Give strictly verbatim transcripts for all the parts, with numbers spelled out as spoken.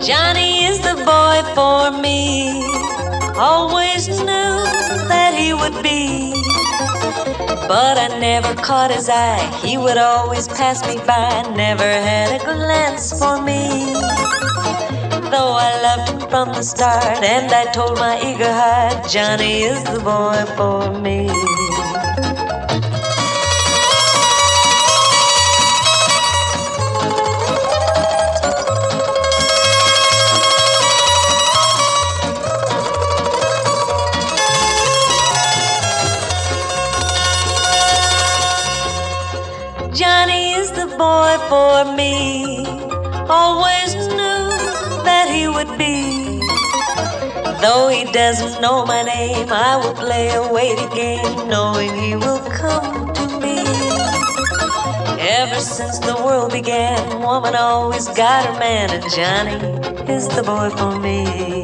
Johnny is the boy for me. Always knew that he would be, but I never caught his eye. He would always pass me by, never had a glance for me. Though I loved him from the start, and I told my eager heart, Johnny is the boy for me. Johnny is the boy for me. Always knew that he would be. Though he doesn't know my name, I will play a waiting game, knowing he will come to me. Ever since the world began, woman always got her man, and Johnny is the boy for me.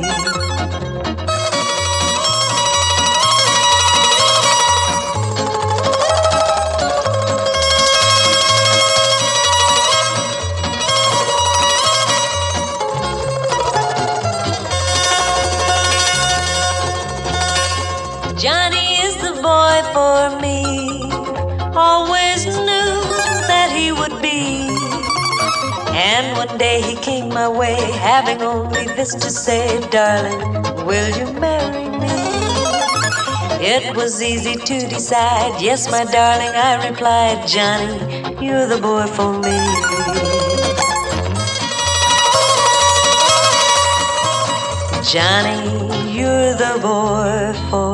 Johnny is the boy for me. Always knew that he would be. And one day he came my way, having only this to say, darling, will you marry me? It was easy to decide. Yes, my darling, I replied, Johnny, you're the boy for me. Johnny, you're the boy for me.